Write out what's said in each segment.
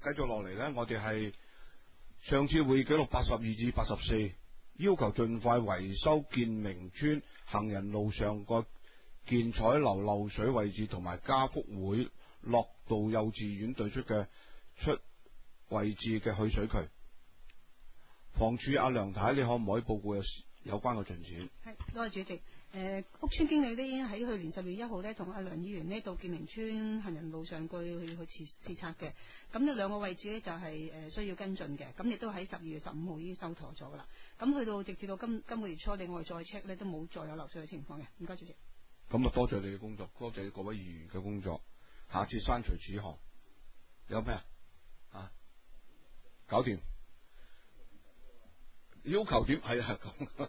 繼續落嚟咧，我哋係上次會議記錄82至84，要求盡快維修建明村行人路上個建彩樓漏水位置，同埋家福會樂道幼稚園對出嘅出位置嘅去水渠。房署阿梁太，你可唔可以報告有關嘅進展？ 係，多謝主席。屋邨經理呢已經喺去年10月1號呢，同阿梁議員呢到建明村行人路上去視察嘅。咁呢兩個位置呢，就係需要跟進嘅。咁亦都喺12月15號已經收妥咗噶啦。咁去到直至到今個月初，我哋再 check 呢，都冇再有漏水嘅情況嘅。唔該主席。 咁啊，多謝你嘅工作，多謝各位議員嘅工作。下次刪除此項有咩啊？搞掂。要求點係啊咁。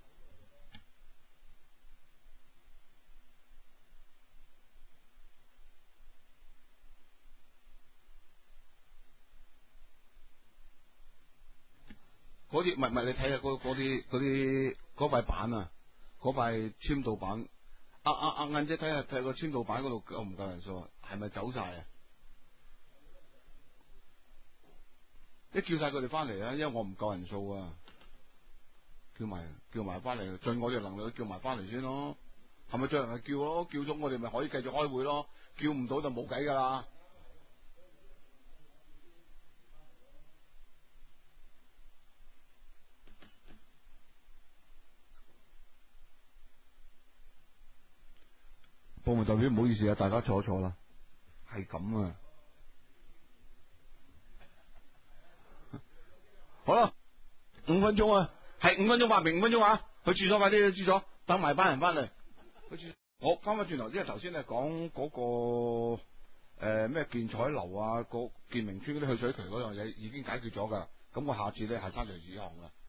嗰啲唔係你睇下嗰塊板啊，嗰塊簽到板，晏姐睇下個簽到板嗰度夠唔夠人數啊？係咪走晒啊？一叫晒佢哋翻嚟啊，因為我唔夠人數啊，叫埋翻嚟，盡我哋能力叫埋翻嚟先咯。係咪最後係叫咯？叫咗我哋咪可以繼續開會咯。叫唔到就冇計噶啦。部門代表唔好意思啊，大家坐一坐啦。係咁啊。好啦，5分鐘啊，係5分鐘發明5分鐘啊，去廁所快啲去廁所，等埋班人翻嚟。我翻返轉頭，因為頭先咧講嗰個咩建彩樓啊，個建明村嗰啲去水渠嗰樣嘢已經解決咗噶，咁我下次咧係刪除此項噶。